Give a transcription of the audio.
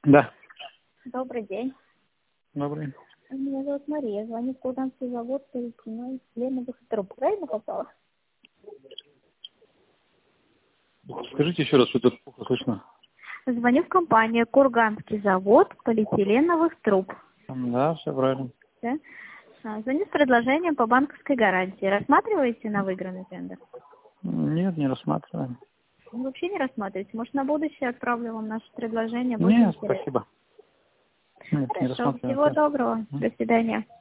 Да. Добрый день. Добрый. Меня зовут Мария. Звоню в Курганский завод полиэтиленовых труб. Правильно попала? Скажите еще раз, что тут плохо слышно. Звоню в компанию Курганский завод полиэтиленовых труб. Да, все правильно. Да? Звоню с предложением по банковской гарантии. Рассматриваете на выигранный тендер? Нет, не рассматриваем. Вообще не рассматриваете? Может, на будущее отправлю вам наше предложение? Будет Нет, интересно. спасибо. Нет, не Хорошо. рассматриваем. Всего доброго. До свидания.